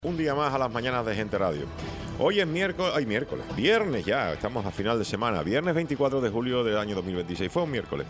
Un día más a las mañanas de Gente Radio. Hoy es viernes ya, estamos a final de semana, viernes 24 de julio del año 2026, fue un miércoles.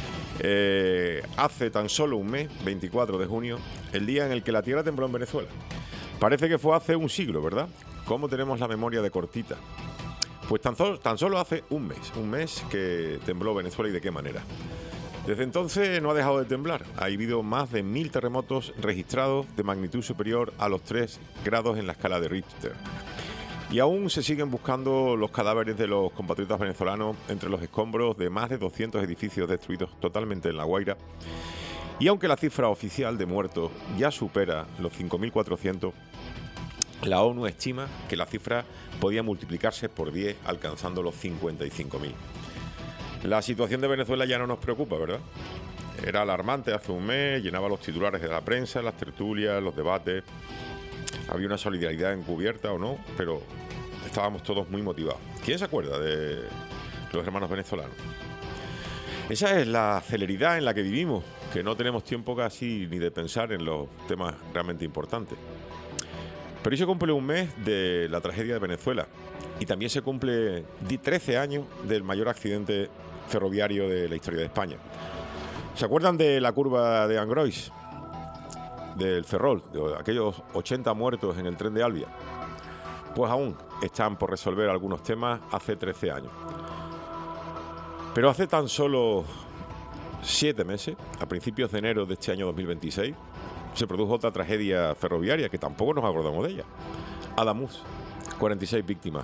Hace tan solo un mes, 24 de junio, el día en el que la tierra tembló en Venezuela. Parece que fue hace un siglo, ¿verdad? ¿Cómo tenemos la memoria de cortita? Pues tan solo hace un mes que tembló Venezuela y de qué manera. Desde entonces no ha dejado de temblar. Ha habido más de 1000 terremotos registrados de magnitud superior a los 3 grados en la escala de Richter. Y aún se siguen buscando los cadáveres de los compatriotas venezolanos entre los escombros de más de 200 edificios destruidos totalmente en La Guaira. Y aunque la cifra oficial de muertos ya supera los 5.400, la ONU estima que la cifra podía multiplicarse por 10, alcanzando los 55.000. La situación de Venezuela ya no nos preocupa, ¿verdad? Era alarmante hace un mes, llenaba los titulares de la prensa, las tertulias, los debates. Había una solidaridad encubierta o no, pero estábamos todos muy motivados. ¿Quién se acuerda de los hermanos venezolanos? Esa es la celeridad en la que vivimos, que no tenemos tiempo casi ni de pensar en los temas realmente importantes. Pero hoy se cumple un mes de la tragedia de Venezuela y también se cumple 13 años del mayor accidente ferroviario de la historia de España. ¿Se acuerdan de la curva de Angrois? Del Ferrol, de aquellos 80 muertos en el tren de Alvia. Pues aún están por resolver algunos temas hace 13 años. Pero hace tan solo 7 meses, a principios de enero de este año 2026, se produjo otra tragedia ferroviaria que tampoco nos acordamos de ella. Adamuz, 46 víctimas.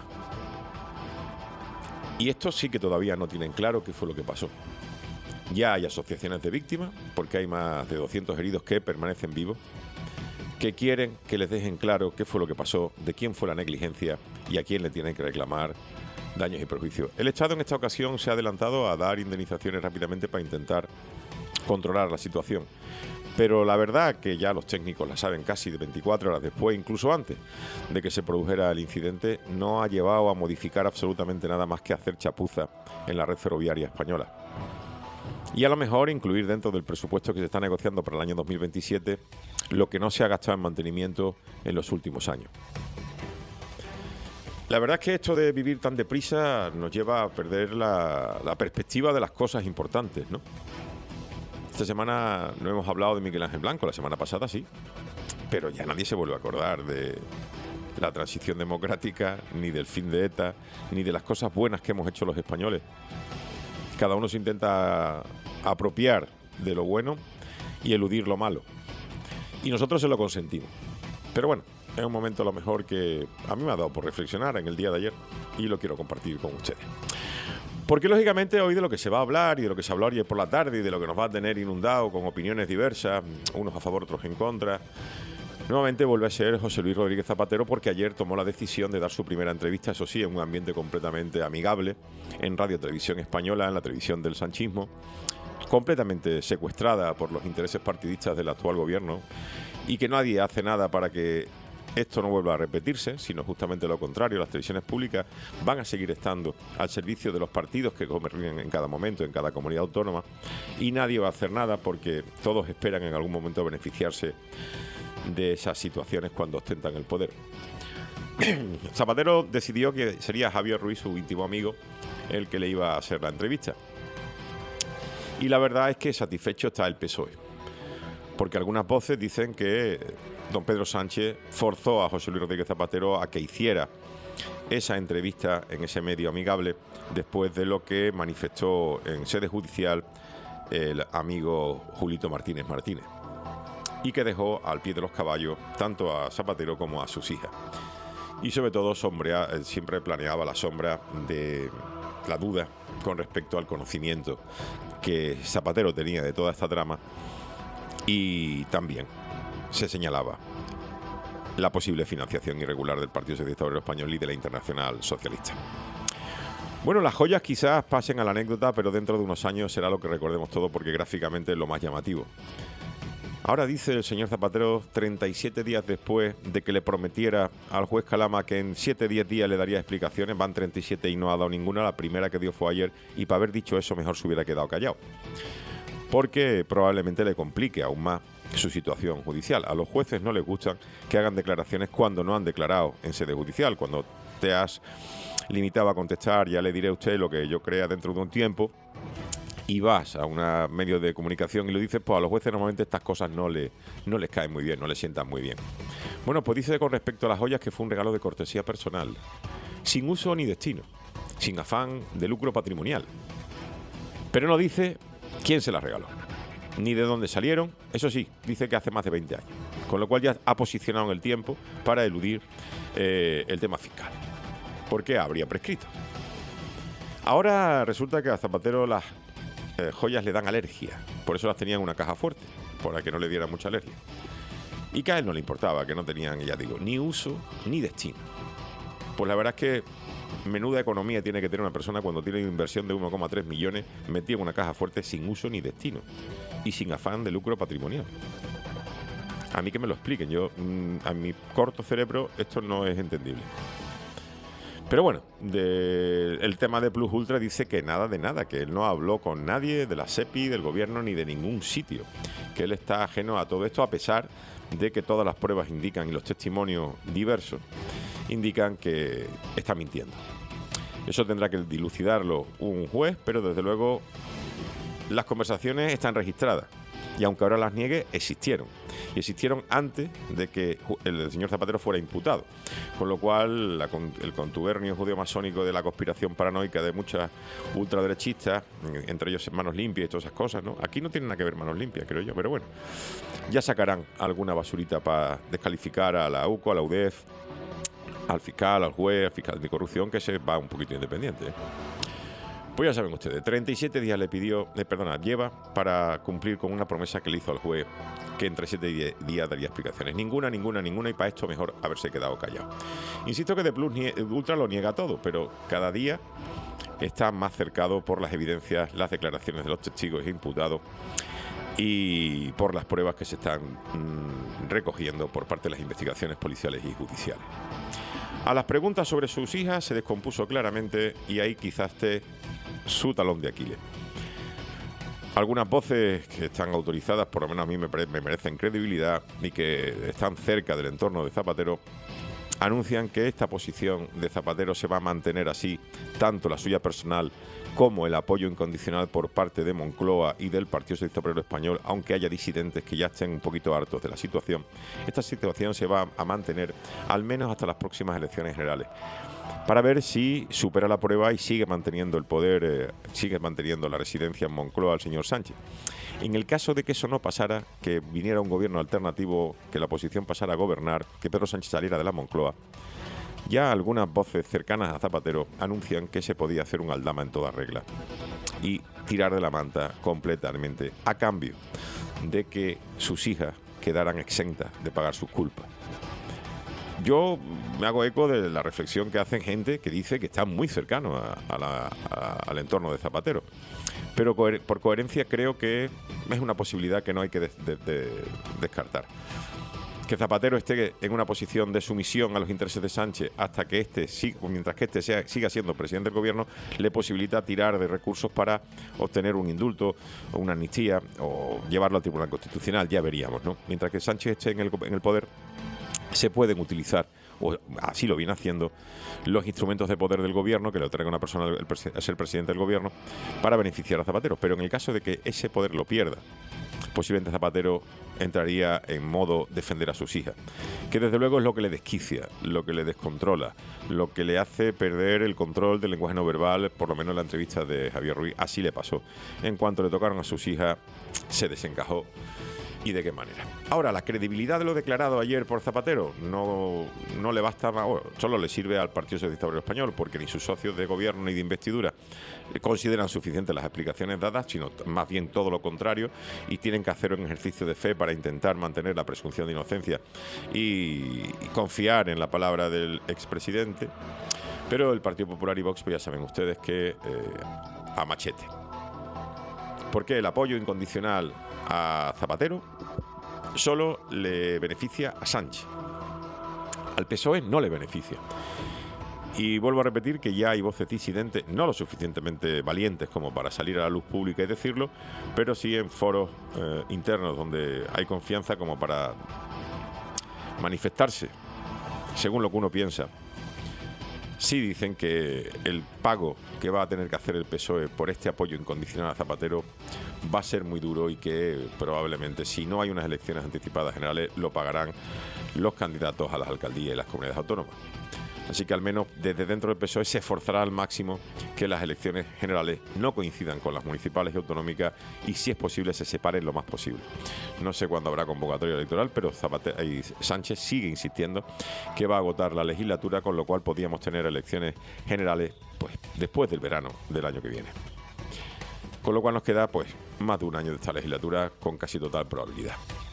Y estos sí que todavía no tienen claro qué fue lo que pasó. Ya hay asociaciones de víctimas, porque hay más de 200 heridos que permanecen vivos, que quieren que les dejen claro qué fue lo que pasó, de quién fue la negligencia y a quién le tienen que reclamar daños y perjuicios. El Estado en esta ocasión se ha adelantado a dar indemnizaciones rápidamente para intentar controlar la situación. Pero la verdad que ya los técnicos la saben casi de 24 horas después, incluso antes de que se produjera el incidente, no ha llevado a modificar absolutamente nada más que hacer chapuza en la red ferroviaria española. Y a lo mejor incluir dentro del presupuesto que se está negociando para el año 2027 lo que no se ha gastado en mantenimiento en los últimos años. La verdad es que esto de vivir tan deprisa nos lleva a perder la perspectiva de las cosas importantes, ¿no? Esta semana no hemos hablado de Miguel Ángel Blanco, la semana pasada sí, pero ya nadie se vuelve a acordar de la transición democrática, ni del fin de ETA, ni de las cosas buenas que hemos hecho los españoles. Cada uno se intenta apropiar de lo bueno y eludir lo malo. Y nosotros se lo consentimos. Pero bueno, es un momento a lo mejor que a mí me ha dado por reflexionar en el día de ayer y lo quiero compartir con ustedes. Porque lógicamente hoy de lo que se va a hablar y de lo que se habló ayer por la tarde y de lo que nos va a tener inundado con opiniones diversas, unos a favor, otros en contra, nuevamente vuelve a ser José Luis Rodríguez Zapatero, porque ayer tomó la decisión de dar su primera entrevista, eso sí, en un ambiente completamente amigable, en Radio Televisión Española, en la televisión del sanchismo, completamente secuestrada por los intereses partidistas del actual gobierno, y que nadie hace nada para que esto no vuelva a repetirse, sino justamente lo contrario. Las televisiones públicas van a seguir estando al servicio de los partidos que gobiernan en cada momento, en cada comunidad autónoma, y nadie va a hacer nada porque todos esperan en algún momento beneficiarse de esas situaciones cuando ostentan el poder. Zapatero decidió que sería Javier Ruiz, su íntimo amigo, el que le iba a hacer la entrevista. Y la verdad es que satisfecho está el PSOE, porque algunas voces dicen que don Pedro Sánchez forzó a José Luis Rodríguez Zapatero a que hiciera esa entrevista en ese medio amigable después de lo que manifestó en sede judicial el amigo Julito Martínez Martínez, y que dejó al pie de los caballos tanto a Zapatero como a sus hijas. Y sobre todo siempre planeaba la sombra de la duda con respecto al conocimiento que Zapatero tenía de toda esta trama, y también se señalaba la posible financiación irregular del Partido Socialista Obrero Español y de la Internacional Socialista. Bueno, las joyas quizás pasen a la anécdota, pero dentro de unos años será lo que recordemos todo, porque gráficamente es lo más llamativo. Ahora dice el señor Zapatero, 37 días después de que le prometiera al juez Calama que en 7-10 días le daría explicaciones, van 37 y no ha dado ninguna. La primera que dio fue ayer, y para haber dicho eso mejor se hubiera quedado callado, porque probablemente le complique aún más su situación judicial. A los jueces no les gustan que hagan declaraciones cuando no han declarado en sede judicial. Cuando te has limitado a contestar, ya le diré a usted lo que yo crea dentro de un tiempo, y vas a un medio de comunicación y lo dices, pues a los jueces normalmente estas cosas no les caen muy bien, no les sientan muy bien. Bueno, pues dice con respecto a las joyas que fue un regalo de cortesía personal, sin uso ni destino, sin afán de lucro patrimonial. Pero no dice quién se las regaló, ni de dónde salieron. Eso sí, dice que hace más de 20 años, con lo cual ya ha posicionado en el tiempo para eludir el tema fiscal. ¿Por qué habría prescrito? Ahora resulta que a Zapatero las joyas le dan alergia, por eso las tenía en una caja fuerte, para que no le diera mucha alergia. Y que a él no le importaba, que no tenían, ya digo, ni uso ni destino. Pues la verdad es que menuda economía tiene que tener una persona cuando tiene una inversión de 1,3 millones metida en una caja fuerte sin uso ni destino y sin afán de lucro patrimonial. A mí que me lo expliquen, yo a mi corto cerebro esto no es entendible. Pero bueno, el tema de Plus Ultra dice que nada de nada, que él no habló con nadie de la SEPI, del gobierno ni de ningún sitio, que él está ajeno a todo esto, a pesar de que todas las pruebas indican y los testimonios diversos indican que está mintiendo. Eso tendrá que dilucidarlo un juez, pero desde luego las conversaciones están registradas y aunque ahora las niegue, existieron. Y existieron antes de que el señor Zapatero fuera imputado. Con lo cual, el contubernio judeo-masónico de la conspiración paranoica de muchas ultraderechistas, entre ellos Manos Limpias y todas esas cosas, ¿no? Aquí no tienen nada que ver Manos Limpias, creo yo, pero bueno. Ya sacarán alguna basurita para descalificar a la UCO, a la UDEF, al fiscal, al juez, al fiscal de corrupción, que se va un poquito independiente, ¿eh? Pues ya saben ustedes, 37 días lleva para cumplir con una promesa que le hizo al juez, que entre 7 días daría explicaciones. Ninguna, y para esto mejor haberse quedado callado. Insisto que de Plus Ultra lo niega todo, pero cada día está más cercado por las evidencias, las declaraciones de los testigos e imputados y por las pruebas que se están recogiendo por parte de las investigaciones policiales y judiciales. A las preguntas sobre sus hijas se descompuso claramente y ahí quizás esté su talón de Aquiles. Algunas voces que están autorizadas, por lo menos a mí me merecen credibilidad y que están cerca del entorno de Zapatero, anuncian que esta posición de Zapatero se va a mantener así, tanto la suya personal como el apoyo incondicional por parte de Moncloa y del Partido Socialista Obrero Español, aunque haya disidentes que ya estén un poquito hartos de la situación. Esta situación se va a mantener al menos hasta las próximas elecciones generales, para ver si supera la prueba y sigue manteniendo el poder, sigue manteniendo la residencia en Moncloa al señor Sánchez. En el caso de que eso no pasara, que viniera un gobierno alternativo, que la oposición pasara a gobernar, que Pedro Sánchez saliera de la Moncloa, ya algunas voces cercanas a Zapatero anuncian que se podía hacer un aldama en toda regla y tirar de la manta completamente a cambio de que sus hijas quedaran exentas de pagar sus culpas. Yo me hago eco de la reflexión que hacen gente que dice que está muy cercano al entorno de Zapatero. Pero por coherencia creo que es una posibilidad que no hay que descartar. Que Zapatero esté en una posición de sumisión a los intereses de Sánchez hasta que mientras que siga siendo presidente del gobierno, le posibilita tirar de recursos para obtener un indulto o una amnistía o llevarlo al Tribunal Constitucional, ya veríamos, ¿no? Mientras que Sánchez esté en el poder, se pueden utilizar, o así lo viene haciendo, los instrumentos de poder del gobierno que le otorga una persona a ser presidente del gobierno para beneficiar a Zapatero. Pero en el caso de que ese poder lo pierda, posiblemente Zapatero entraría en modo defender a sus hijas, que desde luego es lo que le desquicia, lo que le descontrola, lo que le hace perder el control del lenguaje no verbal, por lo menos en la entrevista de Javier Ruiz, así le pasó. En cuanto le tocaron a sus hijas, se desencajó. ¿Y de qué manera? Ahora, la credibilidad de lo declarado ayer por Zapatero no le basta, solo le sirve al Partido Socialista Obrero Español, porque ni sus socios de gobierno ni de investidura consideran suficientes las explicaciones dadas, sino más bien todo lo contrario, y tienen que hacer un ejercicio de fe para intentar mantener la presunción de inocencia y confiar en la palabra del expresidente. Pero el Partido Popular y Vox, pues ya saben ustedes que a machete. Porque el apoyo incondicional a Zapatero solo le beneficia a Sánchez. Al PSOE no le beneficia. Y vuelvo a repetir que ya hay voces disidentes, no lo suficientemente valientes como para salir a la luz pública y decirlo, pero sí en foros internos donde hay confianza como para manifestarse según lo que uno piensa. Sí dicen que el pago que va a tener que hacer el PSOE por este apoyo incondicional a Zapatero va a ser muy duro y que probablemente, si no hay unas elecciones anticipadas generales, lo pagarán los candidatos a las alcaldías y las comunidades autónomas. Así que al menos desde dentro del PSOE se esforzará al máximo que las elecciones generales no coincidan con las municipales y autonómicas y, si es posible, se separen lo más posible. No sé cuándo habrá convocatoria electoral, pero Sánchez sigue insistiendo que va a agotar la legislatura, con lo cual podríamos tener elecciones generales pues después del verano del año que viene. Con lo cual nos queda pues más de un año de esta legislatura con casi total probabilidad.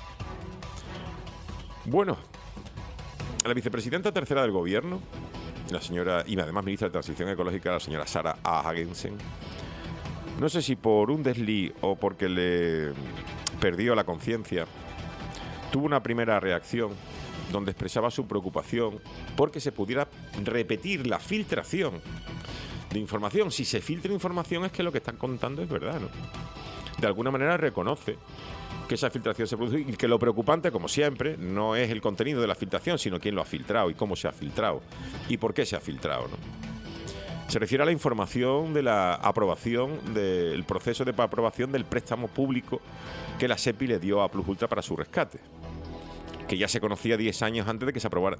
Bueno, la vicepresidenta tercera del Gobierno, la señora, y además ministra de Transición Ecológica, la señora Sara Hagensen, no sé si por un desliz o porque le perdió la conciencia, tuvo una primera reacción donde expresaba su preocupación porque se pudiera repetir la filtración de información. Si se filtra información es que lo que están contando es verdad, ¿no? De alguna manera reconoce que esa filtración se produce y que lo preocupante, como siempre, no es el contenido de la filtración, sino quién lo ha filtrado y cómo se ha filtrado y por qué se ha filtrado, ¿no? Se refiere a la información de la aprobación del proceso de aprobación del préstamo público que la SEPI le dio a Plus Ultra para su rescate, que ya se conocía 10 días antes de que se aprobara.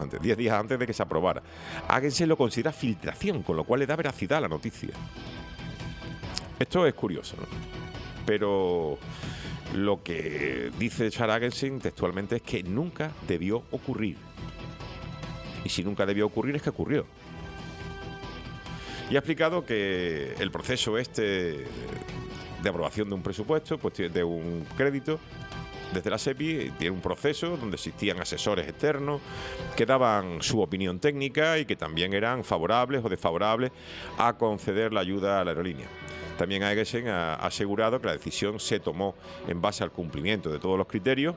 Hagensen lo considera filtración, con lo cual le da veracidad a la noticia. Esto es curioso, ¿no? Pero lo que dice Sara Hagensen textualmente es que nunca debió ocurrir. Y si nunca debió ocurrir es que ocurrió. Y ha explicado que el proceso de aprobación de un presupuesto, pues de un crédito, desde la SEPI, tiene un proceso donde existían asesores externos que daban su opinión técnica y que también eran favorables o desfavorables a conceder la ayuda a la aerolínea. También Hagensen ha asegurado que la decisión se tomó en base al cumplimiento de todos los criterios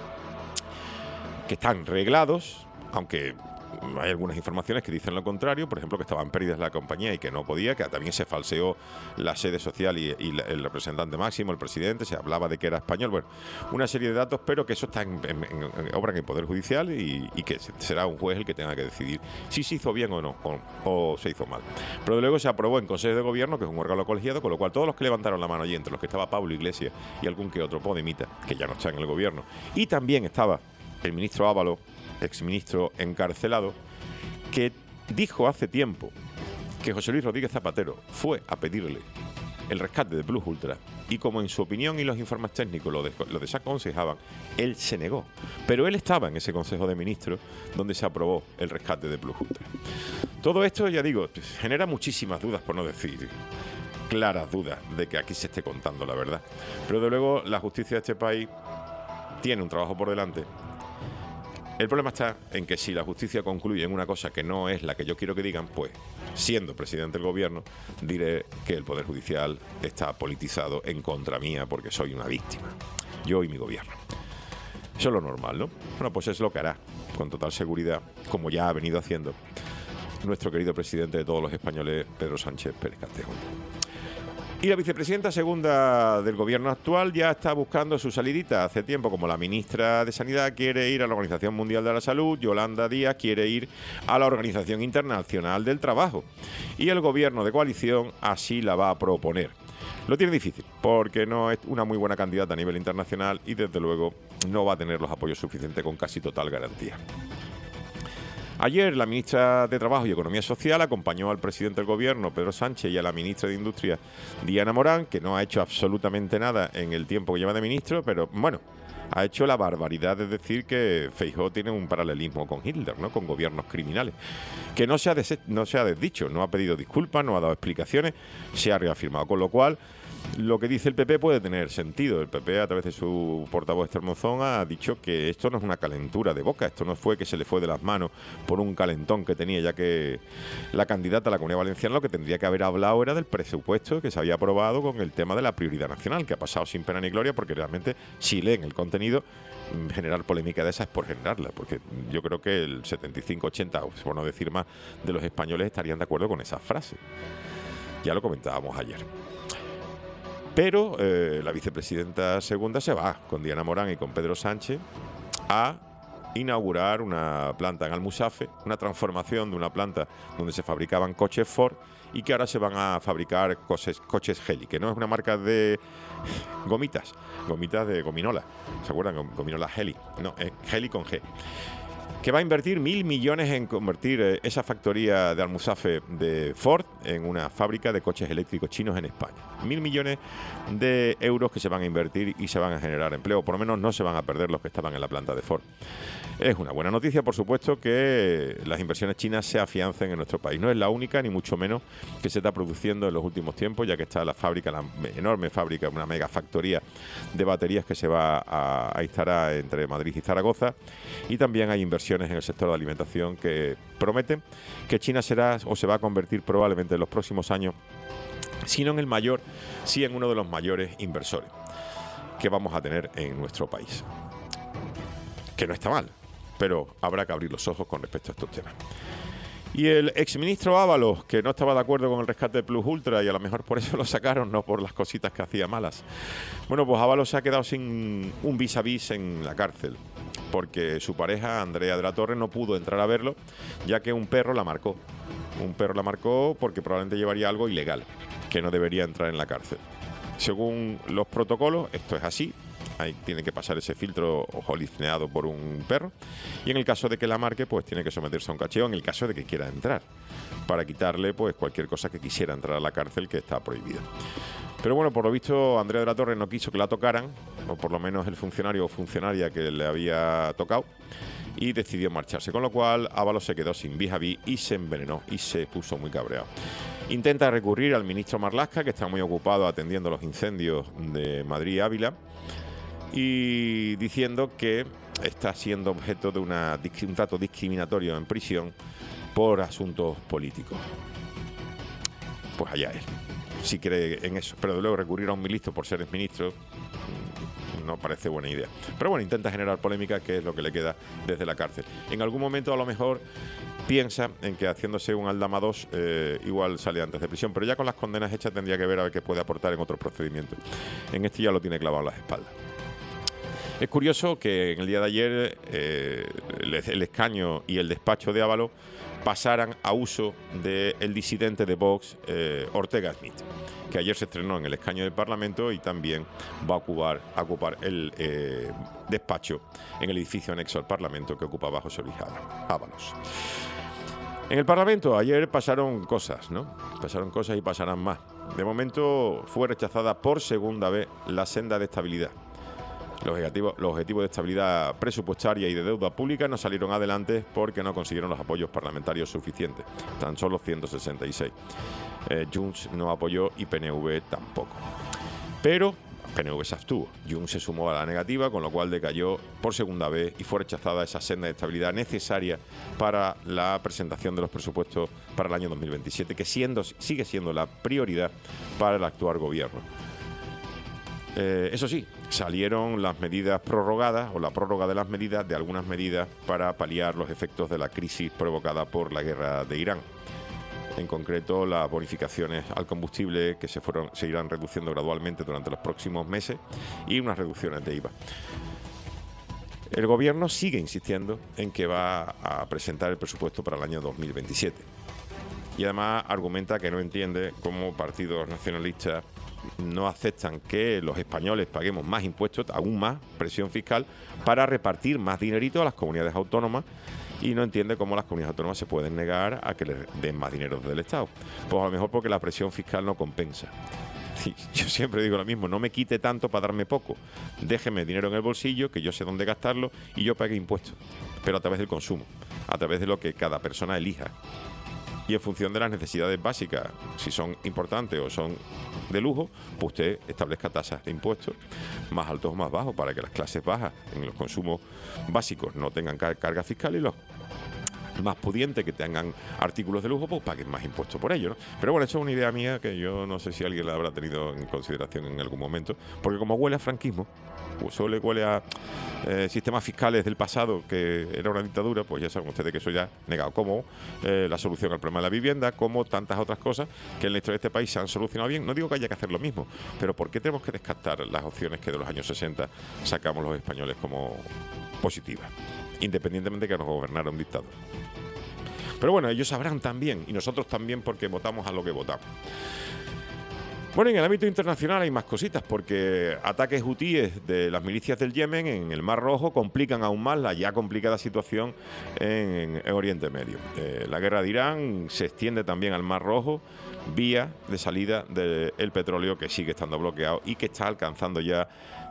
que están reglados, aunque hay algunas informaciones que dicen lo contrario, por ejemplo, que estaban pérdidas la compañía y que no podía, que también se falseó la sede social y el representante máximo, el presidente, se hablaba de que era español, bueno, una serie de datos, pero que eso está obra en el Poder Judicial y que será un juez el que tenga que decidir si se hizo bien o no, o se hizo mal. Pero luego se aprobó en Consejo de Gobierno, que es un órgano colegiado, con lo cual todos los que levantaron la mano allí, entre los que estaba Pablo Iglesias y algún que otro podemita, que ya no está en el Gobierno, y también estaba el ministro Ábalos, exministro encarcelado, que dijo hace tiempo que José Luis Rodríguez Zapatero fue a pedirle el rescate de Plus Ultra y, como en su opinión y los informes técnicos lo desaconsejaban, él se negó. Pero él estaba en ese Consejo de Ministros donde se aprobó el rescate de Plus Ultra. Todo esto, ya digo, genera muchísimas dudas, por no decir claras dudas de que aquí se esté contando la verdad. Pero de luego la justicia de este país tiene un trabajo por delante. El problema está en que si la justicia concluye en una cosa que no es la que yo quiero que digan, pues, siendo presidente del Gobierno, diré que el Poder Judicial está politizado en contra mía porque soy una víctima, yo y mi Gobierno. Eso es lo normal, ¿no? Bueno, pues es lo que hará, con total seguridad, como ya ha venido haciendo nuestro querido presidente de todos los españoles, Pedro Sánchez Pérez Castejón. Y la vicepresidenta segunda del Gobierno actual ya está buscando su salidita hace tiempo, como la ministra de Sanidad quiere ir a la Organización Mundial de la Salud, Yolanda Díaz quiere ir a la Organización Internacional del Trabajo, y el Gobierno de coalición así la va a proponer. Lo tiene difícil, porque no es una muy buena candidata a nivel internacional y desde luego no va a tener los apoyos suficientes con casi total garantía. Ayer la ministra de Trabajo y Economía Social acompañó al presidente del Gobierno, Pedro Sánchez, y a la ministra de Industria, Diana Morán, que no ha hecho absolutamente nada en el tiempo que lleva de ministro, pero bueno, ha hecho la barbaridad de decir que Feijóo tiene un paralelismo con Hitler, ¿no? Con gobiernos criminales, que no se ha desdicho, no ha pedido disculpas, no ha dado explicaciones, se ha reafirmado, con lo cual lo que dice el PP puede tener sentido. El PP, a través de su portavoz Esther Monzón, ha dicho que esto no es una calentura de boca, esto no fue que se le fue de las manos por un calentón que tenía, ya que la candidata a la Comunidad Valenciana lo que tendría que haber hablado era del presupuesto que se había aprobado con el tema de la prioridad nacional, que ha pasado sin pena ni gloria, porque realmente, si leen el contenido tenido, generar polémica de esa es por generarla, porque yo creo que el 75-80, o por no decir más, de los españoles estarían de acuerdo con esa frase. Ya lo comentábamos ayer. Pero la vicepresidenta segunda se va con Diana Morán y con Pedro Sánchez a inaugurar una planta en Almusafe, una transformación de una planta donde se fabricaban coches Ford y que ahora se van a fabricar coches Heli, que no es una marca de gomitas de gominola. ¿Se acuerdan? Gominola Heli. No, es Heli con G. Que va a invertir 1.000 millones en convertir esa factoría de Almusafe de Ford en una fábrica de coches eléctricos chinos en España. 1.000 millones de euros que se van a invertir y se van a generar empleo. Por lo menos no se van a perder los que estaban en la planta de Ford. Es una buena noticia, por supuesto, que las inversiones chinas se afiancen en nuestro país. No es la única, ni mucho menos, que se está produciendo en los últimos tiempos, ya que está la fábrica, la enorme fábrica, una mega factoría de baterías que se va a instalar entre Madrid y Zaragoza. Y también hay inversiones en el sector de alimentación que prometen que China será o se va a convertir probablemente en los próximos años, si no en el mayor, sí en uno de los mayores inversores que vamos a tener en nuestro país. Que no está mal, pero habrá que abrir los ojos con respecto a estos temas. Y el exministro Ábalos, que no estaba de acuerdo con el rescate de Plus Ultra y a lo mejor por eso lo sacaron, no por las cositas que hacía malas. Bueno, pues Ábalos se ha quedado sin un vis a vis en la cárcel, porque su pareja, Andrea de la Torre, no pudo entrar a verlo, ya que un perro la marcó. Un perro la marcó porque probablemente llevaría algo ilegal, que no debería entrar en la cárcel. Según los protocolos, esto es así. Ahí tiene que pasar ese filtro ojolicneado por un perro. Y en el caso de que la marque, pues tiene que someterse a un cacheo en el caso de que quiera entrar, para quitarle pues cualquier cosa que quisiera entrar a la cárcel, que está prohibida. Pero bueno, por lo visto, Andrea de la Torre no quiso que la tocaran, o por lo menos el funcionario o funcionaria que le había tocado, y decidió marcharse. Con lo cual, Ábalos se quedó sin vis a vis y se envenenó y se puso muy cabreado. Intenta recurrir al ministro Marlaska, que está muy ocupado atendiendo los incendios de Madrid y Ávila, y diciendo que está siendo objeto de un trato discriminatorio en prisión por asuntos políticos. Pues allá él, si cree en eso. Pero de luego recurrir a un ministro por ser ministro no parece buena idea. Pero bueno, intenta generar polémica, que es lo que le queda desde la cárcel. En algún momento a lo mejor piensa en que haciéndose un Aldama 2 igual sale antes de prisión, pero ya con las condenas hechas tendría que ver a ver qué puede aportar en otros procedimientos. En este ya lo tiene clavado en las espaldas. Es curioso que en el día de ayer el escaño y el despacho de Ábalos pasaran a uso del disidente de Vox, Ortega Smith, que ayer se estrenó en el escaño del Parlamento y también va a ocupar el despacho en el edificio anexo al Parlamento que ocupaba José Luis Ábalos. En el Parlamento ayer pasaron cosas, ¿no? Pasaron cosas y pasarán más. De momento fue rechazada por segunda vez la senda de estabilidad. Los objetivos de estabilidad presupuestaria y de deuda pública no salieron adelante porque no consiguieron los apoyos parlamentarios suficientes, tan solo 166. Junts no apoyó y PNV tampoco. Pero PNV se abstuvo. Junts se sumó a la negativa, con lo cual decayó por segunda vez y fue rechazada esa senda de estabilidad necesaria para la presentación de los presupuestos para el año 2027, que sigue siendo la prioridad para el actual gobierno. Eso sí, salieron las medidas prorrogadas o la prórroga de las medidas, de algunas medidas para paliar los efectos de la crisis provocada por la guerra de Irán. En concreto, las bonificaciones al combustible que se irán reduciendo gradualmente durante los próximos meses y unas reducciones de IVA. El gobierno sigue insistiendo en que va a presentar el presupuesto para el año 2027. Y además argumenta que no entiende cómo partidos nacionalistas no aceptan que los españoles paguemos más impuestos, aún más presión fiscal, para repartir más dinerito a las comunidades autónomas, y no entiende cómo las comunidades autónomas se pueden negar a que les den más dinero del Estado. Pues a lo mejor porque la presión fiscal no compensa. Yo siempre digo lo mismo, no me quite tanto para darme poco, déjeme dinero en el bolsillo, que yo sé dónde gastarlo y yo pague impuestos, pero a través del consumo, a través de lo que cada persona elija. Y en función de las necesidades básicas, si son importantes o son de lujo, pues usted establezca tasas de impuestos más altos o más bajos para que las clases bajas en los consumos básicos no tengan carga fiscal y más pudientes, que tengan artículos de lujo, pues paguen más impuestos por ello, ¿no? Pero bueno, eso es una idea mía que yo no sé si alguien la habrá tenido en consideración en algún momento, porque como huele a franquismo, pues solo huele a sistemas fiscales del pasado, que era una dictadura, pues ya saben ustedes que eso ya negado, como la solución al problema de la vivienda, como tantas otras cosas que en la historia de este país se han solucionado bien. No digo que haya que hacer lo mismo, pero ¿por qué tenemos que descartar las opciones que de los años 60 sacamos los españoles como positivas, independientemente de que nos gobernara un dictador? Pero bueno, ellos sabrán también, y nosotros también, porque votamos a lo que votamos. Bueno, en el ámbito internacional hay más cositas, porque ataques hutíes de las milicias del Yemen en el Mar Rojo complican aún más la ya complicada situación en Oriente Medio. La guerra de Irán se extiende también al Mar Rojo, vía de salida del petróleo, que sigue estando bloqueado y que está alcanzando ya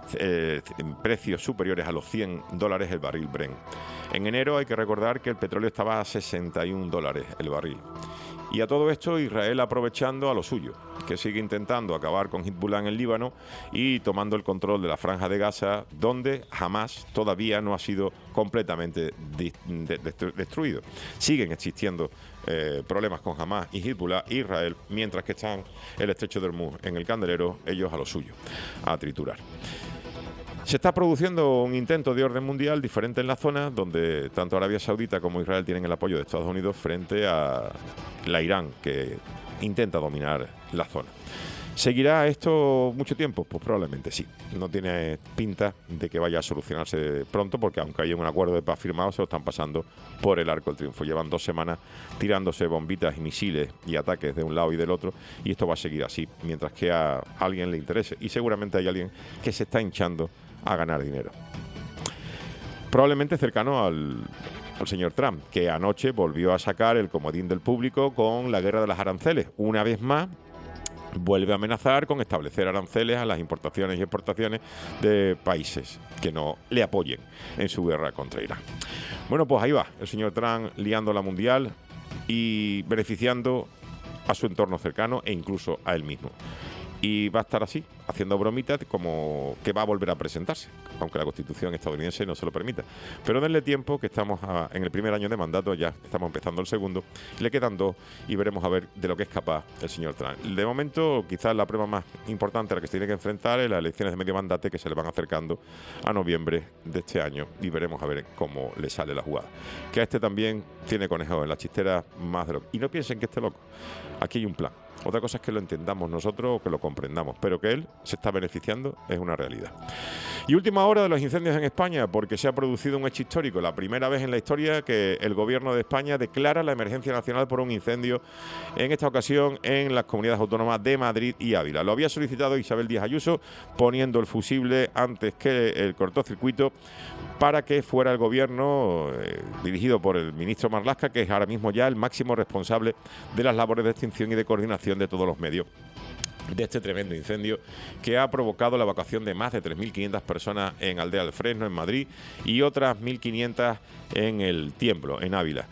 precios superiores a los $100 el barril Brent. En enero hay que recordar que el petróleo estaba a $61 el barril. Y a todo esto Israel aprovechando a lo suyo, que sigue intentando acabar con Hezbollah en el Líbano y tomando el control de la Franja de Gaza, donde Hamás todavía no ha sido completamente destruido. Siguen existiendo problemas con Hamás y Hezbollah e Israel, mientras que están el estrecho de Hormuz en el candelero, ellos a lo suyo, a triturar. Se está produciendo un intento de orden mundial diferente en la zona, donde tanto Arabia Saudita como Israel tienen el apoyo de Estados Unidos frente a la Irán, que intenta dominar la zona. ¿Seguirá esto mucho tiempo? Pues probablemente sí. No tiene pinta de que vaya a solucionarse pronto, porque aunque haya un acuerdo de paz firmado, se lo están pasando por el arco del triunfo. Llevan 2 semanas tirándose bombitas y misiles y ataques de un lado y del otro, y esto va a seguir así, mientras que a alguien le interese. Y seguramente hay alguien que se está hinchando a ganar dinero. Probablemente cercano al señor Trump, que anoche volvió a sacar el comodín del público con la guerra de las aranceles. Una vez más, vuelve a amenazar con establecer aranceles a las importaciones y exportaciones de países que no le apoyen en su guerra contra Irán. Bueno, pues ahí va el señor Trump liando la mundial y beneficiando a su entorno cercano e incluso a él mismo. Y va a estar así, haciendo bromitas como que va a volver a presentarse, aunque la Constitución estadounidense no se lo permita. Pero denle tiempo, que estamos en el primer año de mandato, ya estamos empezando el segundo, le quedan 2 y veremos a ver de lo que es capaz el señor Trump. De momento, quizás la prueba más importante a la que se tiene que enfrentar es las elecciones de medio mandato, que se le van acercando a noviembre de este año, y veremos a ver cómo le sale la jugada. Que a este también tiene conejos en la chistera más de lo que... Y no piensen que esté loco, aquí hay un plan. Otra cosa es que lo entendamos nosotros o que lo comprendamos, pero que él se está beneficiando es una realidad. Y última hora de los incendios en España, porque se ha producido un hecho histórico, la primera vez en la historia que el gobierno de España declara la emergencia nacional por un incendio, en esta ocasión en las comunidades autónomas de Madrid y Ávila. Lo había solicitado Isabel Díaz Ayuso, poniendo el fusible antes que el cortocircuito, para que fuera el gobierno dirigido por el ministro Marlaska, que es ahora mismo ya el máximo responsable de las labores de extinción y de coordinación de todos los medios de este tremendo incendio, que ha provocado la evacuación de más de 3.500 personas en Aldea del Fresno, en Madrid, y otras 1.500 en el Tiemblo, en Ávila.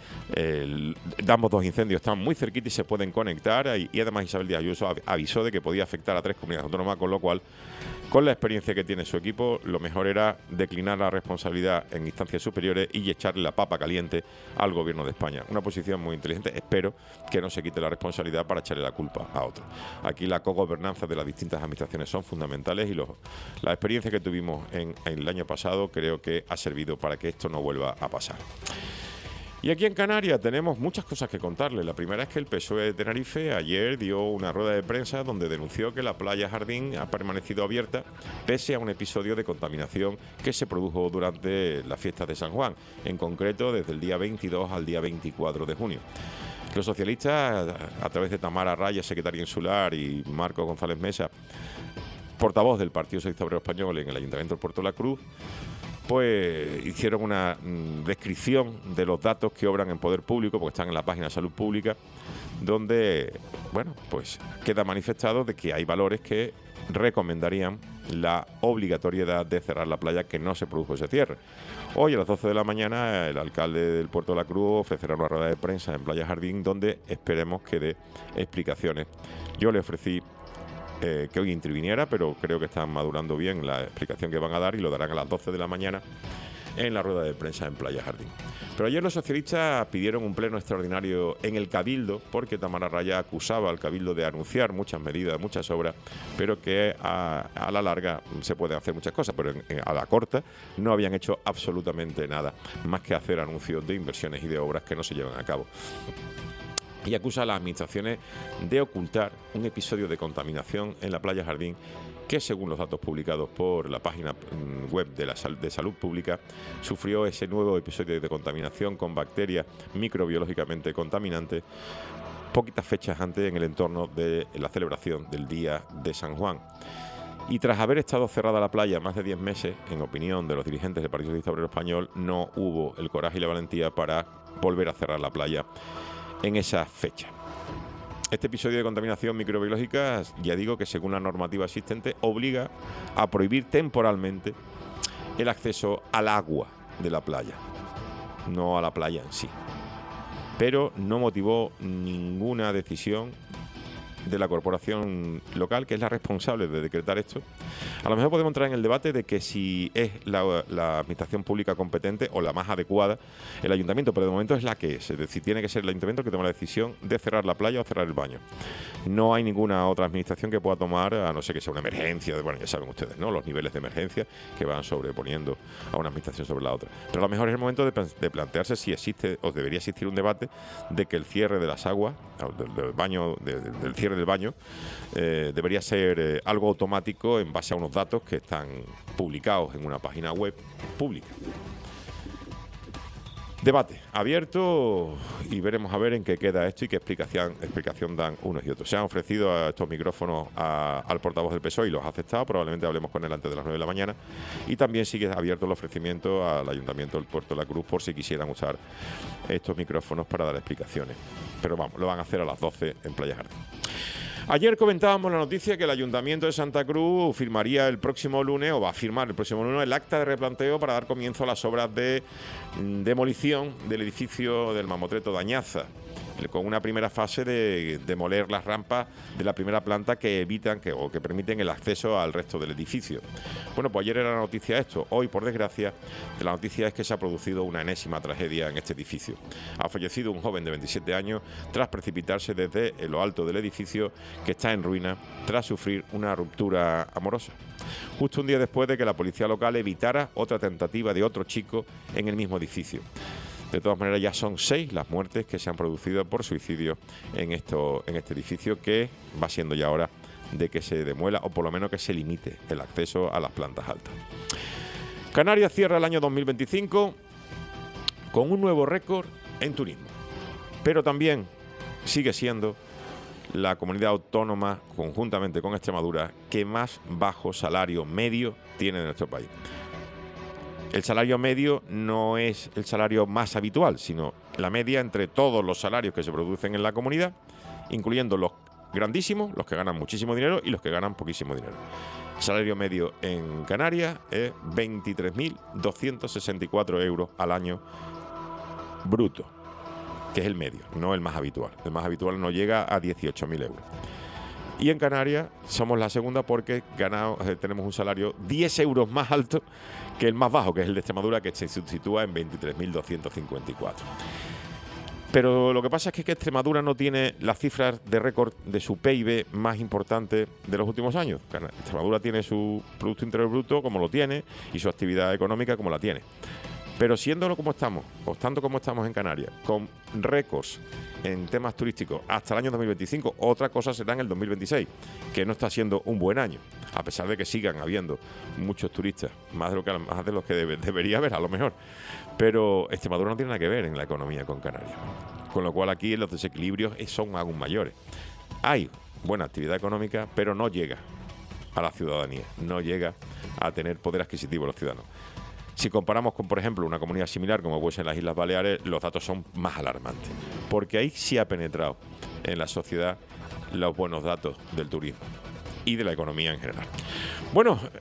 Ambos 2 incendios están muy cerquitos y se pueden conectar, y además Isabel Díaz Ayuso avisó de que podía afectar a 3 comunidades autónomas, con lo cual, con la experiencia que tiene su equipo, lo mejor era declinar la responsabilidad en instancias superiores y echarle la papa caliente al gobierno de España. Una posición muy inteligente. Espero que no se quite la responsabilidad para echarle la culpa a otro. Aquí la cogobernanza de las distintas administraciones son fundamentales, y la experiencia que tuvimos en el año pasado creo que ha servido para que esto no vuelva a pasar. Y aquí en Canarias tenemos muchas cosas que contarle. La primera es que el PSOE de Tenerife ayer dio una rueda de prensa donde denunció que la playa Jardín ha permanecido abierta pese a un episodio de contaminación que se produjo durante las fiestas de San Juan, en concreto desde el día 22 al día 24 de junio. Los socialistas, a través de Tamara Raya, secretaria insular, y Marco González Mesa, portavoz del Partido Socialista Obrero Español en el Ayuntamiento de Puerto de la Cruz, pues hicieron una descripción de los datos que obran en poder público, porque están en la página de Salud Pública, donde, bueno, pues queda manifestado de que hay valores que recomendarían la obligatoriedad de cerrar la playa, que no se produjo ese cierre. Hoy a las 12 de la mañana el alcalde del Puerto de la Cruz ofrecerá una rueda de prensa en Playa Jardín, donde esperemos que dé explicaciones. Yo le ofrecí que hoy interviniera, pero creo que están madurando bien la explicación que van a dar, y lo darán a las 12 de la mañana en la rueda de prensa en Playa Jardín. Pero ayer los socialistas pidieron un pleno extraordinario en el Cabildo porque Tamara Raya acusaba al Cabildo de anunciar muchas medidas, muchas obras, pero que a la larga se pueden hacer muchas cosas, pero a la corta no habían hecho absolutamente nada más que hacer anuncios de inversiones y de obras que no se llevan a cabo. Y acusa a las administraciones de ocultar un episodio de contaminación en la Playa Jardín que, según los datos publicados por la página web de Salud Pública, sufrió ese nuevo episodio de contaminación con bacterias microbiológicamente contaminantes poquitas fechas antes en el entorno de la celebración del Día de San Juan. Y tras haber estado cerrada la playa más de 10 meses, en opinión de los dirigentes del Partido Socialista Obrero Español, no hubo el coraje y la valentía para volver a cerrar la playa en esa fecha. Este episodio de contaminación microbiológica, ya digo que según la normativa existente, obliga a prohibir temporalmente el acceso al agua de la playa, no a la playa en sí. Pero no motivó ninguna decisión de la corporación local, que es la responsable de decretar esto. A lo mejor podemos entrar en el debate de que si es la administración pública competente o la más adecuada el ayuntamiento, pero de momento es la que es decir, tiene que ser el ayuntamiento el que toma la decisión de cerrar la playa o cerrar el baño. No hay ninguna otra administración que pueda tomar, a no ser que sea una emergencia, bueno, ya saben ustedes, ¿no?, los niveles de emergencia que van sobreponiendo a una administración sobre la otra. Pero a lo mejor es el momento de plantearse si existe o debería existir un debate de que el cierre de las aguas, del baño, del cierre del baño, debería ser algo automático en base a unos datos que están publicados en una página web pública. Debate abierto y veremos a ver en qué queda esto y qué explicación dan unos y otros. Se han ofrecido a estos micrófonos al portavoz del PSOE y los ha aceptado. Probablemente hablemos con él antes de las 9 de la mañana. Y también sigue abierto el ofrecimiento al Ayuntamiento del Puerto de la Cruz por si quisieran usar estos micrófonos para dar explicaciones. Pero vamos, lo van a hacer a las 12 en Playa Jardín. Ayer comentábamos la noticia que el Ayuntamiento de Santa Cruz firmaría el próximo lunes, o va a firmar el próximo lunes, el acta de replanteo para dar comienzo a las obras de demolición del edificio del Mamotreto de Añaza, con una primera fase de demoler las rampas de la primera planta que evitan o que permiten el acceso al resto del edificio. Bueno, pues ayer era la noticia esto. Hoy, por desgracia, la noticia es que se ha producido una enésima tragedia en este edificio. Ha fallecido un joven de 27 años tras precipitarse desde lo alto del edificio, que está en ruina, tras sufrir una ruptura amorosa. Justo un día después de que la policía local evitara otra tentativa de otro chico en el mismo edificio. De todas maneras, ya son 6 las muertes que se han producido por suicidio en este edificio, que va siendo ya hora de que se demuela o por lo menos que se limite el acceso a las plantas altas. Canarias cierra el año 2025 con un nuevo récord en turismo, pero también sigue siendo la comunidad autónoma, conjuntamente con Extremadura, que más bajo salario medio tiene en nuestro país. El salario medio no es el salario más habitual, sino la media entre todos los salarios que se producen en la comunidad, incluyendo los grandísimos, los que ganan muchísimo dinero, y los que ganan poquísimo dinero. El salario medio en Canarias es 23.264 euros al año bruto, que es el medio, no el más habitual. El más habitual no llega a 18.000 euros. Y en Canarias somos la segunda porque tenemos un salario 10 euros más alto que el más bajo, que es el de Extremadura, que se sitúa en 23.254. Pero lo que pasa es que Extremadura no tiene las cifras de récord de su PIB más importante de los últimos años. Extremadura tiene su Producto Interior Bruto como lo tiene y su actividad económica como la tiene. Pero siéndolo como estamos, o estando como estamos en Canarias, con récords en temas turísticos hasta el año 2025, otra cosa será en el 2026, que no está siendo un buen año, a pesar de que sigan habiendo muchos turistas, más de los que debería haber a lo mejor. Pero Extremadura no tiene nada que ver en la economía con Canarias, con lo cual aquí los desequilibrios son aún mayores. Hay buena actividad económica, pero no llega a la ciudadanía, no llega a tener poder adquisitivo los ciudadanos. Si comparamos con, por ejemplo, una comunidad similar como puede ser en las Islas Baleares, los datos son más alarmantes, porque ahí sí ha penetrado en la sociedad los buenos datos del turismo y de la economía en general. Bueno,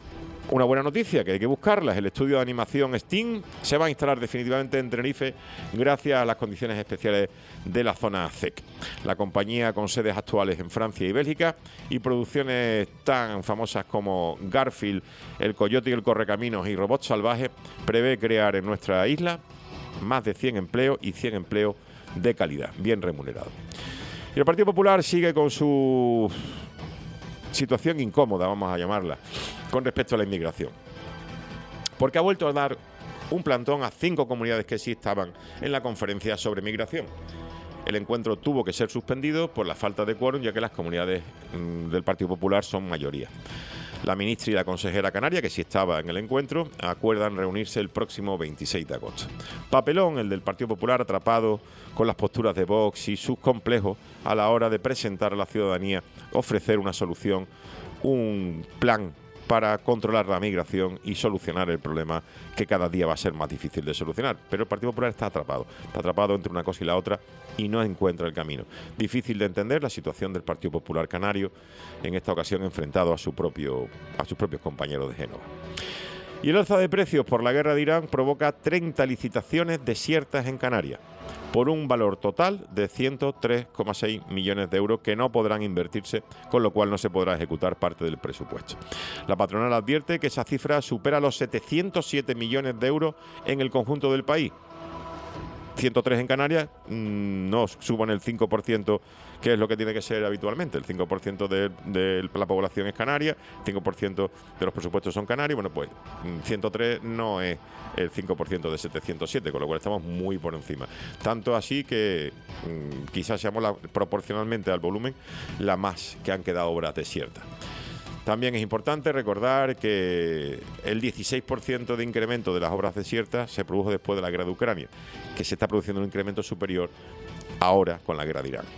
Una buena noticia, que hay que buscarla, es el estudio de animación Steam se va a instalar definitivamente en Tenerife gracias a las condiciones especiales de la zona CEC. La compañía, con sedes actuales en Francia y Bélgica y producciones tan famosas como Garfield, El Coyote y el Correcaminos y Robot Salvaje, prevé crear en nuestra isla más de 100 empleos y 100 empleos de calidad, bien remunerados. Y el Partido Popular sigue con su situación incómoda, vamos a llamarla, con respecto a la inmigración, porque ha vuelto a dar un plantón a 5 comunidades que sí estaban en la conferencia sobre migración. El encuentro tuvo que ser suspendido por la falta de quórum, ya que las comunidades del Partido Popular son mayoría. La ministra y la consejera canaria, que sí estaba en el encuentro, acuerdan reunirse el próximo 26 de agosto. Papelón, el del Partido Popular, atrapado con las posturas de Vox y sus complejos a la hora de presentar a la ciudadanía, ofrecer una solución, un plan para controlar la migración y solucionar el problema que cada día va a ser más difícil de solucionar. Pero el Partido Popular está atrapado entre una cosa y la otra y no encuentra el camino. Difícil de entender la situación del Partido Popular canario, en esta ocasión enfrentado a sus propios compañeros de Génova. Y el alza de precios por la guerra de Irán provoca 30 licitaciones desiertas en Canarias, por un valor total de 103,6 millones de euros que no podrán invertirse, con lo cual no se podrá ejecutar parte del presupuesto. La patronal advierte que esa cifra supera los 707 millones de euros en el conjunto del país. 103 en Canarias no supone el 5%, que es lo que tiene que ser habitualmente. El 5% de la población es canaria, 5% de los presupuestos son canarios. Bueno, pues 103 no es el 5% de 707, con lo cual estamos muy por encima. Tanto así que quizás seamos proporcionalmente al volumen la más que han quedado obras desiertas. También es importante recordar que el 16% de incremento de las obras desiertas se produjo después de la guerra de Ucrania, que se está produciendo un incremento superior ahora con la guerra de Irán.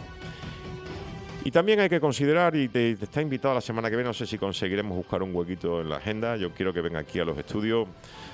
Y también hay que considerar, y te está invitado la semana que viene, no sé si conseguiremos buscar un huequito en la agenda, yo quiero que venga aquí a los estudios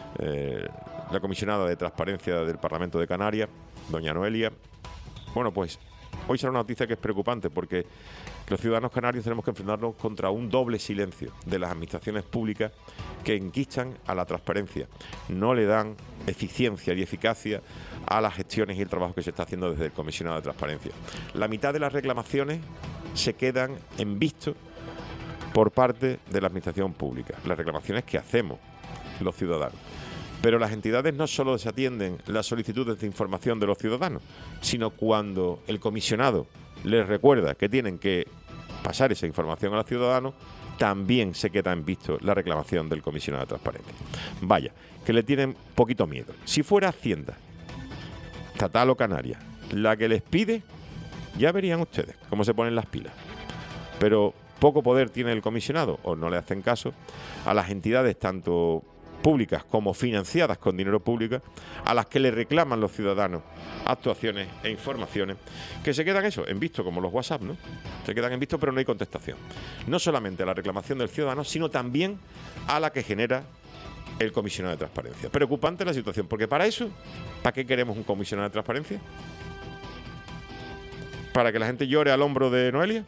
la comisionada de Transparencia del Parlamento de Canarias, doña Noelia. Bueno, pues hoy será una noticia que es preocupante porque los ciudadanos canarios tenemos que enfrentarnos contra un doble silencio de las administraciones públicas que enquistan a la transparencia, no le dan eficiencia y eficacia a las gestiones y el trabajo que se está haciendo desde el comisionado de Transparencia. La mitad de las reclamaciones se quedan en visto por parte de la administración pública, las reclamaciones que hacemos los ciudadanos. Pero las entidades no solo desatienden las solicitudes de información de los ciudadanos, sino cuando el comisionado les recuerda que tienen que pasar esa información a los ciudadanos, también se queda en visto la reclamación del comisionado de Transparencia. Vaya, que le tienen poquito miedo. Si fuera Hacienda, estatal o canaria, la que les pide, ya verían ustedes cómo se ponen las pilas. Pero poco poder tiene el comisionado, o no le hacen caso, a las entidades tanto públicas como financiadas con dinero público, a las que le reclaman los ciudadanos actuaciones e informaciones, que se quedan eso, en visto, como los WhatsApp, ¿no? Se quedan en visto, pero no hay contestación. No solamente a la reclamación del ciudadano, sino también a la que genera el comisionado de Transparencia. Preocupante la situación, porque para eso, ¿para qué queremos un comisionado de Transparencia? ¿Para que la gente llore al hombro de Noelia?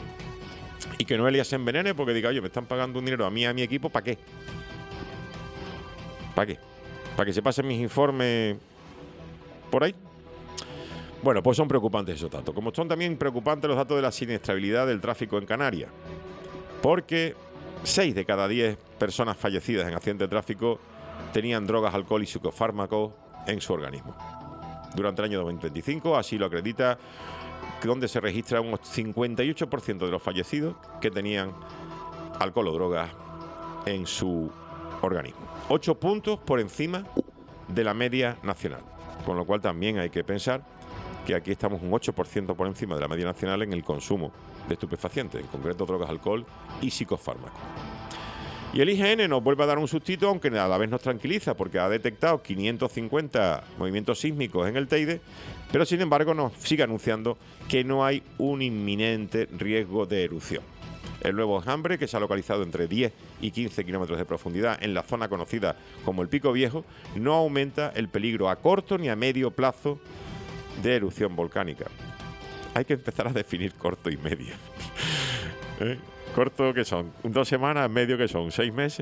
Y que Noelia se envenene porque diga, oye, me están pagando un dinero a mí y a mi equipo, ¿para qué? ¿Para qué? ¿Para que se pasen mis informes por ahí? Bueno, pues son preocupantes esos datos. Como son también preocupantes los datos de la siniestrabilidad del tráfico en Canarias. Porque 6 de cada 10 personas fallecidas en accidentes de tráfico tenían drogas, alcohol y psicofármacos en su organismo. Durante el año 2025, así lo acredita, donde se registra un 58% de los fallecidos que tenían alcohol o drogas en su organismo. 8 puntos por encima de la media nacional. Con lo cual también hay que pensar que aquí estamos un 8% por encima de la media nacional en el consumo de estupefacientes, en concreto drogas, alcohol y psicofármacos. Y el IGN nos vuelve a dar un sustito, aunque a la vez nos tranquiliza, porque ha detectado 550 movimientos sísmicos en el Teide, pero sin embargo nos sigue anunciando que no hay un inminente riesgo de erupción. El nuevo enjambre, que se ha localizado entre 10 y 15 kilómetros de profundidad en la zona conocida como el Pico Viejo, no aumenta el peligro a corto ni a medio plazo de erupción volcánica. Hay que empezar a definir corto y medio. Corto, que son 2 semanas, medio, que son 6 meses.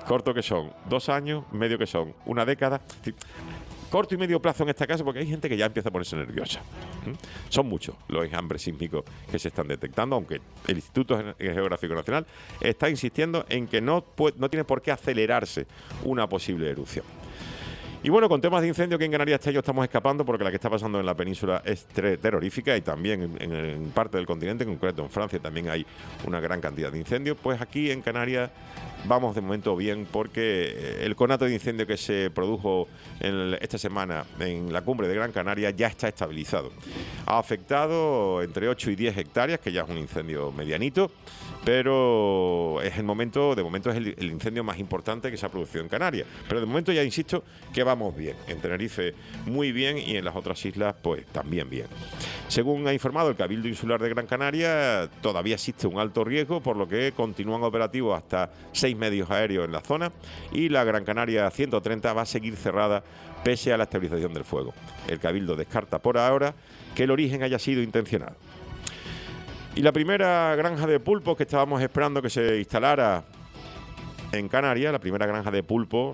corto que son 2 años, medio que son una década. Corto y medio plazo en este caso, porque hay gente que ya empieza a ponerse nerviosa. Son muchos los enjambres sísmicos que se están detectando, aunque el Instituto Geográfico Nacional está insistiendo en que no tiene por qué acelerarse una posible erupción. Y bueno, con temas de incendio que en Canarias este año estamos escapando, porque la que está pasando en la península es terrorífica, y también en parte del continente, en concreto en Francia, también hay una gran cantidad de incendios. Pues aquí en Canarias vamos de momento bien, porque el conato de incendio que se produjo esta semana en la cumbre de Gran Canaria ya está estabilizado. Ha afectado entre 8 y 10 hectáreas, que ya es un incendio medianito, pero es de momento es el incendio más importante que se ha producido en Canarias. Pero de momento ya insisto que vamos bien. En Tenerife muy bien, y en las otras islas pues también bien. Según ha informado el Cabildo Insular de Gran Canaria, todavía existe un alto riesgo, por lo que continúan operativos hasta 6 medios aéreos en la zona, y la Gran Canaria 130 va a seguir cerrada pese a la estabilización del fuego. El Cabildo descarta por ahora que el origen haya sido intencional. Y la primera granja de pulpos que estábamos esperando que se instalara en Canarias, la primera granja de pulpo,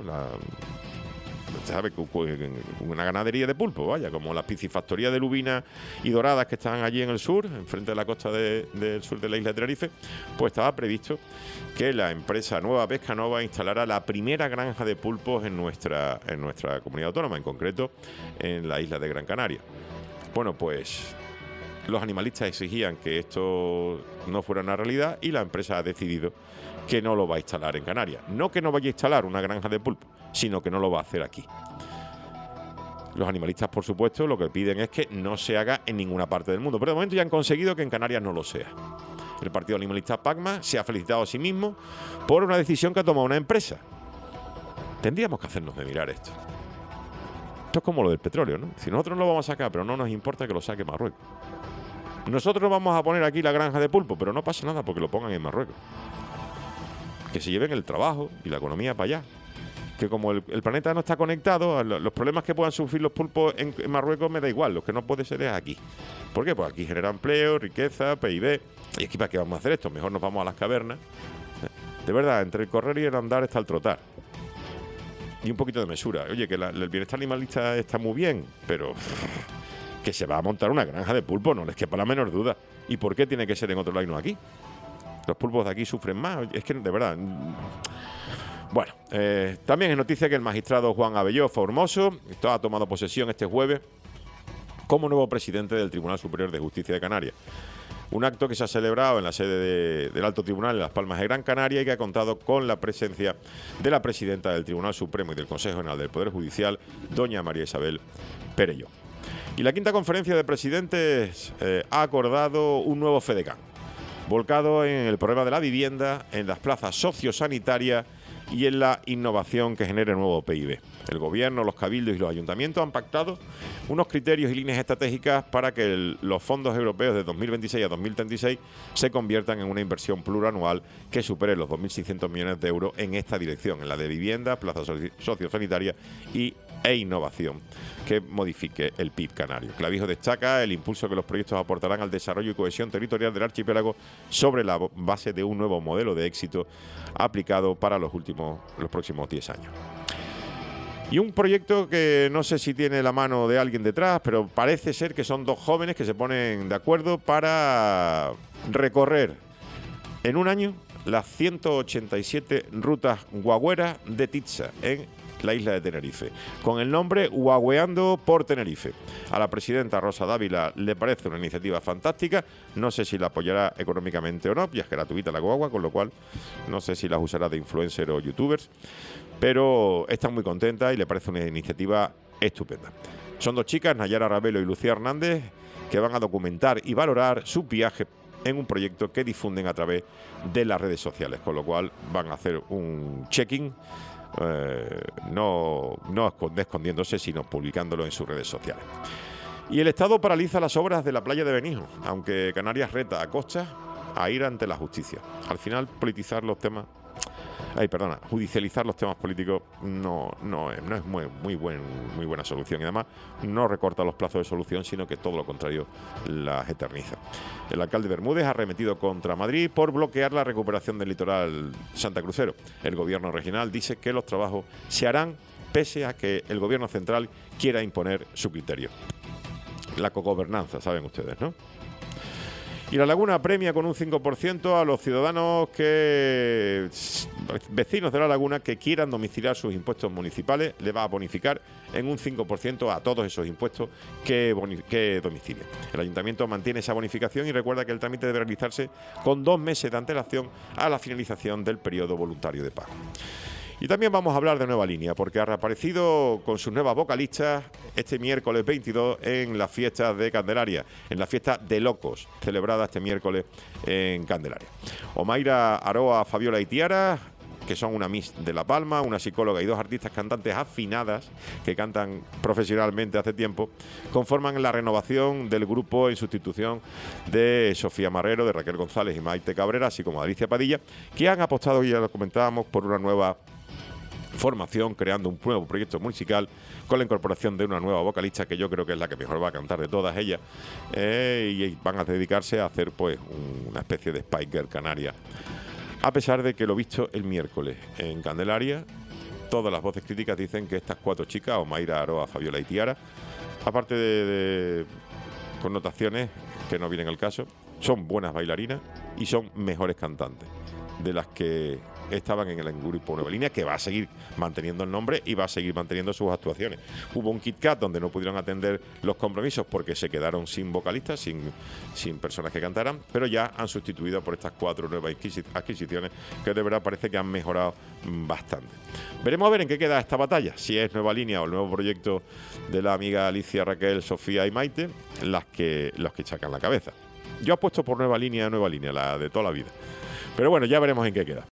una ganadería de pulpo, vaya, como las piscifactorías de lubinas y doradas que están allí en el sur, enfrente de la costa del sur de la isla de Tenerife, pues estaba previsto que la empresa Nueva Pesca Nova instalara la primera granja de pulpos en nuestra comunidad autónoma, en concreto en la isla de Gran Canaria. Bueno, pues los animalistas exigían que esto no fuera una realidad, y la empresa ha decidido que no lo va a instalar en Canarias. No que no vaya a instalar una granja de pulpo, sino que no lo va a hacer aquí. Los animalistas, por supuesto, lo que piden es que no se haga en ninguna parte del mundo, pero de momento ya han conseguido que en Canarias no lo sea. El Partido Animalista PACMA se ha felicitado a sí mismo por una decisión que ha tomado una empresa. Tendríamos que hacernos de mirar esto. Esto es como lo del petróleo, ¿no? Si nosotros no lo vamos a sacar, pero no nos importa que lo saque Marruecos. Nosotros vamos a poner aquí la granja de pulpo, pero no pasa nada porque lo pongan en Marruecos. Que se lleven el trabajo y la economía para allá. Que como el planeta no está conectado, los problemas que puedan sufrir los pulpos en Marruecos me da igual, lo que no puede ser es aquí. ¿Por qué? Pues aquí genera empleo, riqueza, PIB. ¿Y aquí para qué vamos a hacer esto? Mejor nos vamos a las cavernas. De verdad, entre el correr y el andar está el trotar. Y un poquito de mesura. Oye, que el bienestar animalista está muy bien, pero que se va a montar una granja de pulpo, no les quepa la menor duda. ¿Y por qué tiene que ser en otro lado y no aquí? Los pulpos de aquí sufren más. Es que, de verdad... Bueno, también es noticia que el magistrado Juan Abelló Formoso ha tomado posesión este jueves como nuevo presidente del Tribunal Superior de Justicia de Canarias. Un acto que se ha celebrado en la sede del Alto Tribunal en Las Palmas de Gran Canaria, y que ha contado con la presencia de la presidenta del Tribunal Supremo y del Consejo General del Poder Judicial, doña María Isabel Perelló. Y la quinta conferencia de presidentes ha acordado un nuevo FEDECAN, volcado en el problema de la vivienda, en las plazas sociosanitarias y en la innovación que genere nuevo PIB. El Gobierno, los cabildos y los ayuntamientos han pactado unos criterios y líneas estratégicas para que los fondos europeos de 2026 a 2036 se conviertan en una inversión plurianual que supere los 2.600 millones de euros en esta dirección, en la de vivienda, plazas sociosanitarias e innovación, que modifique el PIB canario. Clavijo destaca el impulso que los proyectos aportarán al desarrollo y cohesión territorial del archipiélago sobre la base de un nuevo modelo de éxito aplicado para los próximos 10 años. Y un proyecto que no sé si tiene la mano de alguien detrás, pero parece ser que son dos jóvenes que se ponen de acuerdo para recorrer en un año las 187 rutas guagüeras de Titsa en la isla de Tenerife, con el nombre Guagüeando por Tenerife. A la presidenta Rosa Dávila le parece una iniciativa fantástica, no sé si la apoyará económicamente o no, ya es gratuita la guagua, con lo cual no sé si las usará de influencer o youtubers, pero está muy contenta y le parece una iniciativa estupenda. Son dos chicas, Nayara Ravelo y Lucía Hernández, que van a documentar y valorar su viaje en un proyecto que difunden a través de las redes sociales, con lo cual van a hacer un check-in, no escondiéndose, sino publicándolo en sus redes sociales. Y el Estado paraliza las obras de la playa de Benijo, aunque Canarias reta a Costa a ir ante la justicia. Al final, politizar los temas judicializar los temas políticos no es muy buena solución. Y además no recorta los plazos de solución, sino que todo lo contrario las eterniza. El alcalde Bermúdez ha arremetido contra Madrid por bloquear la recuperación del litoral santacrucero. El gobierno regional dice que los trabajos se harán pese a que el gobierno central quiera imponer su criterio. La cogobernanza, saben ustedes, ¿no? Y La Laguna premia con un 5% a los ciudadanos vecinos de La Laguna que quieran domiciliar sus impuestos municipales. Le va a bonificar en un 5% a todos esos impuestos que domicilien. El ayuntamiento mantiene esa bonificación y recuerda que el trámite debe realizarse con 2 meses de antelación a la finalización del periodo voluntario de pago. Y también vamos a hablar de Nueva Línea, porque ha reaparecido con sus nuevas vocalistas este miércoles 22 en las fiestas de Candelaria, en la fiesta de Locos, celebrada este miércoles en Candelaria. Omaira Aroa, Fabiola y Tiara, que son una Miss de La Palma, una psicóloga y 2 artistas cantantes afinadas que cantan profesionalmente hace tiempo, conforman la renovación del grupo en sustitución de Sofía Marrero, de Raquel González y Maite Cabrera, así como de Alicia Padilla, que han apostado, y ya lo comentábamos, por una nueva formación, creando un nuevo proyecto musical con la incorporación de una nueva vocalista que yo creo que es la que mejor va a cantar de todas ellas, y van a dedicarse a hacer pues una especie de Spice Girl canaria. A pesar de que lo visto el miércoles en Candelaria, todas las voces críticas dicen que estas 4 chicas, Omaira, Aroa, Fabiola y Tiara, aparte de connotaciones que no vienen al caso, son buenas bailarinas y son mejores cantantes de las que estaban en el grupo Nueva Línea, que va a seguir manteniendo el nombre y va a seguir manteniendo sus actuaciones. Hubo un Kit Kat donde no pudieron atender los compromisos porque se quedaron sin vocalistas, sin personas que cantaran, pero ya han sustituido por estas 4 nuevas adquisiciones que de verdad parece que han mejorado bastante. Veremos a ver en qué queda esta batalla, si es Nueva Línea o el nuevo proyecto de la amiga Alicia, Raquel, Sofía y Maite los que sacan la cabeza. Yo apuesto por Nueva Línea, la de toda la vida. Pero bueno, ya veremos en qué queda.